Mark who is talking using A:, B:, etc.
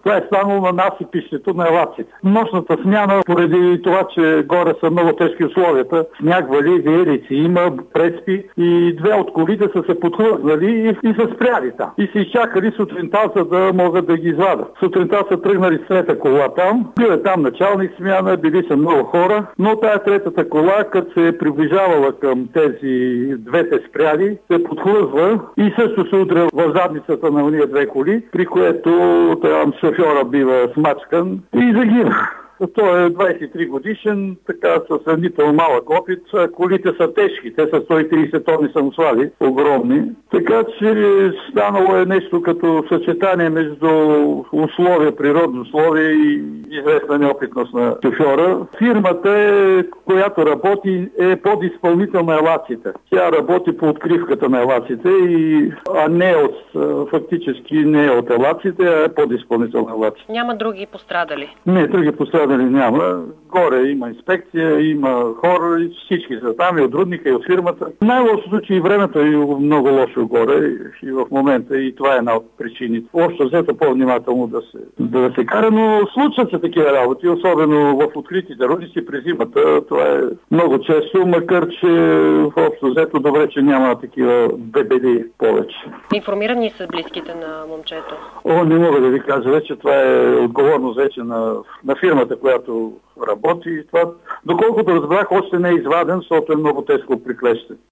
A: Това е станало на насипището на елаците. Нощната смяна, поради това, че горе са много тежки условията, сняг вали, виелици има, преспи и две от колите са се подхлъзнали и са спряли там. И се изчакали сутринта, за да могат да ги извадят. Сутринта са тръгнали с трета кола там. Бил е там началник смяна, били са много хора, но тая третата кола, като се е приближавала към тези двете спряли, се подхлъзва и също се удря в задницата на уния две коли, при което там шофьора бива смачкан и загива. Той е 23 годишен, така със сравнително малък опит. Колите са тежки, те са 130 тонни самосвали, огромни. Така че станало е нещо като съчетание между условия, природни условия и известна неопитност на шофьора. Фирмата, която работи, е подизпълнител на елаците. Тя работи по откривката на елаците, а не фактически не от елаците, а е подизпълнител на елаците.
B: Няма други пострадали?
A: Не, други пострадали няма. Горе има инспекция, има хора и всички са там, и от рудника, и от фирмата. Най-лошо случай и времето е много лошо горе и в момента и това е една от причините. Още взето по-внимателно да се кара, но случват се такива работи, особено в откритите рудници през зимата. Това е много често, макар че общо взето добре, че няма такива бебели повече.
B: Информирани са близките на момчето?
A: Не мога да ви кажа вече, това е отговорност вече на фирмата, която работи. Това, доколкото разбрах, още не е изваден, защото е много тежко приклещен.